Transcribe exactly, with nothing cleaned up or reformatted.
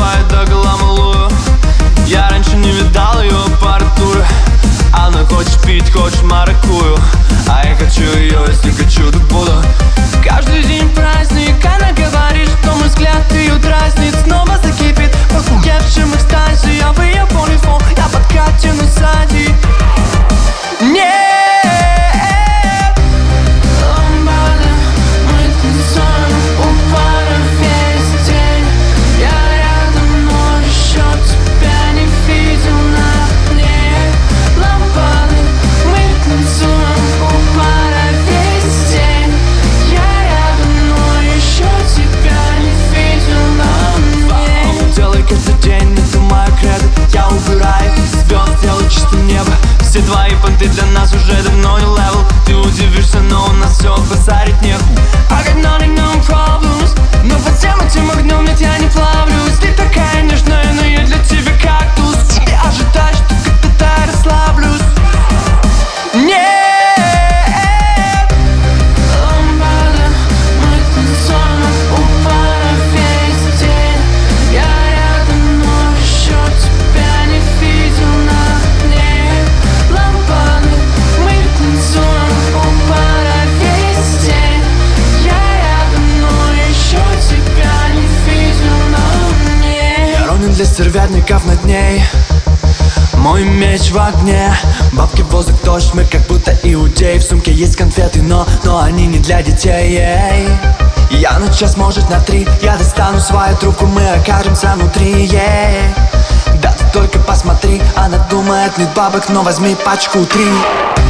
напевает догола. Я раньше не видал ее аппаратуры. Она хочет пить, хочет маракую, а я хочу ее, если хочу, то буду. Каждый день праздник, она говорит, что мой взгляд ее дразнит. Снова закипит по уевшим экстазе. Я в ее полифон, я подкатину сзади. Нет! Ламбада, мы танцуем у пара весь день. Я рядом, но еще тебя не видел на мне. Ламбада, мы танцуем у пара весь день. Я рядом, но еще тебя не видел на мне. Делай каждый день, это моя кредо. Я убираю звезд, делаю чисто небо. Все твои понты для нас уже давно не левел. Ты удивишься, но у нас все базарить нехуй. I got nothing, no problems. Но под всем этим огнем нет, я не плавлюсь. Ты такая нежная, но я для тебя кактус. И ожидаешь, что как-то я расслаблюсь. Нет! Ламбада, мы танцуем у пара весь день. Я рядом, но еще тебя не видел на мне. Ламбада, мы танцуем у пара весь день. Я рядом, но еще тебя не видел на мне. Я ровен для стервятников над ней. Мой меч в огне. Бабки, воздух, дождь, мы как будто иудеи. В сумке есть конфеты, но, но они не для детей. Я на час, может на три. Я достану свою трубку, мы окажемся внутри. Да ты только посмотри, она думает, нет бабок, но возьми пачку три.